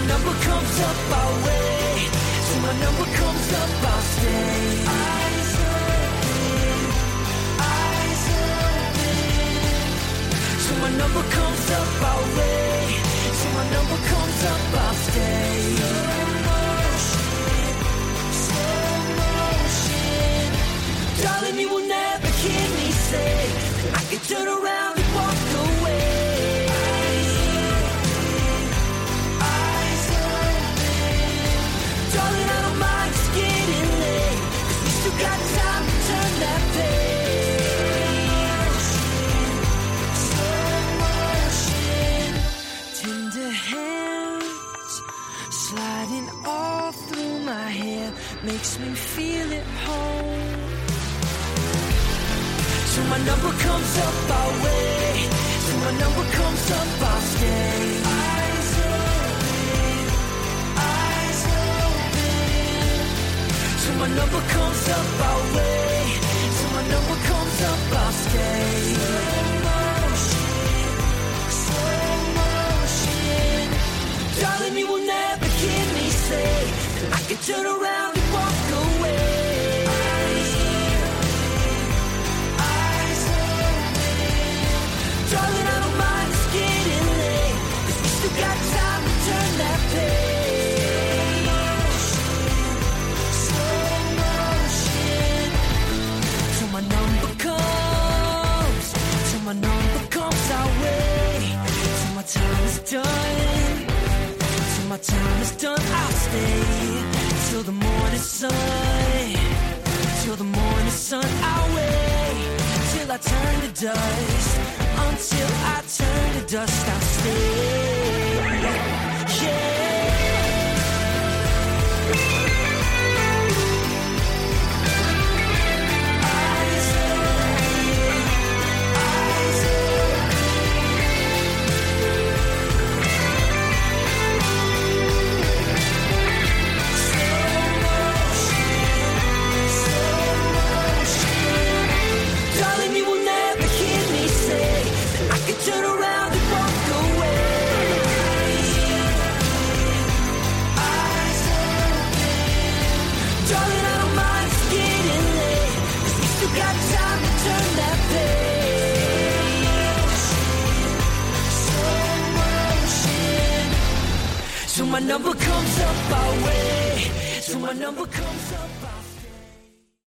number comes up, I'll wait. Till my number comes up, I'll stay. Eyes open, eyes open. Till my number comes up, I'll wait. Till my number comes up, I'll stay. Slow motion. Darling, you will never hear me say that I can turn around and walk away. Eyes open. Darling, I don't mind it's getting late, 'cause we still got time to turn that page. Slow motion. Tender hands sliding all through my hair makes me feel at home. Till my number comes up, I'll wait. Till my number comes up, I'll stay. Eyes open, eyes open. Till my number comes up, I'll wait. Till my number comes up, I'll stay. Slow motion. Darling, you will never hear me say that I can turn around and walk away. Darling, I don't mind it's getting late, 'cause we still got time to turn that page. Slow motion. Till my number comes, till my number comes, I'll wait. Till my time is done, till my time is done, I'll stay. Till the morning sun, till the morning sun, I'll wait. Till I turn to dust, until I turn to dust, I'll stay. Yeah. Eyes open, eyes open. Slow motion, slow motion. Darling, you will never hear me say that I can turn around and walk away. Eyes open. Darling, I don't mind it's getting late, 'cause we still got time to turn that page. Slow motion. Till my number comes up, I'll wait. Till my number comes up.